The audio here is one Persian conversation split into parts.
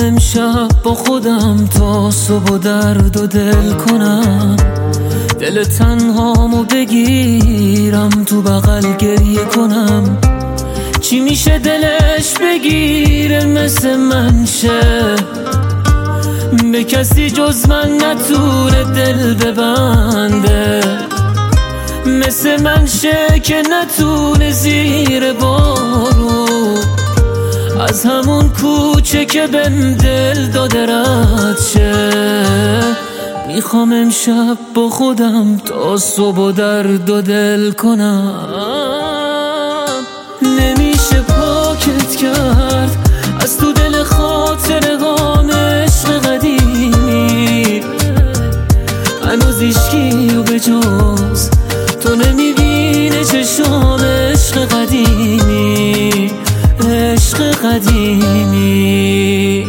امشب با خودم تا صبح و درد و دل کنم، دل تنهامو بگیرم تو بغل گریه کنم. چی میشه دلش بگیره مثل من شه، به کسی جز من نتونه دل ببنده، مثل من شه که نتونه زیر بارو از همون کوچه که بهم دل داده رد شه. میخوام امشب با خودم تا صبح و درد و دل کنم. نمیشه پاکت کرد از تو دل خاطره هام عشق قدیمی، هنوز هیچکی و به جز تو نمیبینه چشام عشق قدیمی، عشق قدیمی.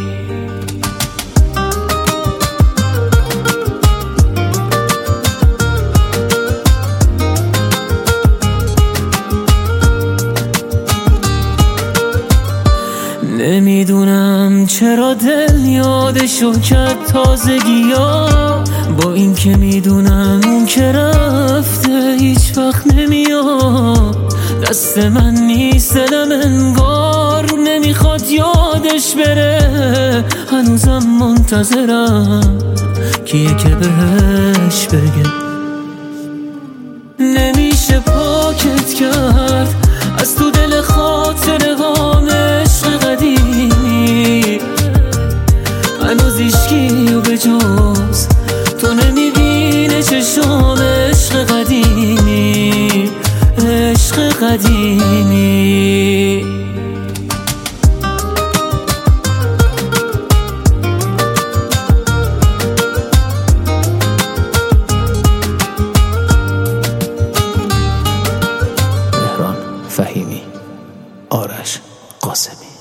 نمیدونم چرا دل یادشو کرد تازگیا، با این که میدونم اون که رفته هیچ وقت نمیاد. دست من نیست دلم انگار نمیخواد یادش بره، هنوزم منتظرم کیه که بهش بگه. نمیشه پاکت کرد از تو دل خاطره هام عشق قدیمی، هنوز هیچکی و به جز تو نمیبینه چشام عشق قدیمی، عشق قدیمی. مهران فهیمی، آرش قاسمی.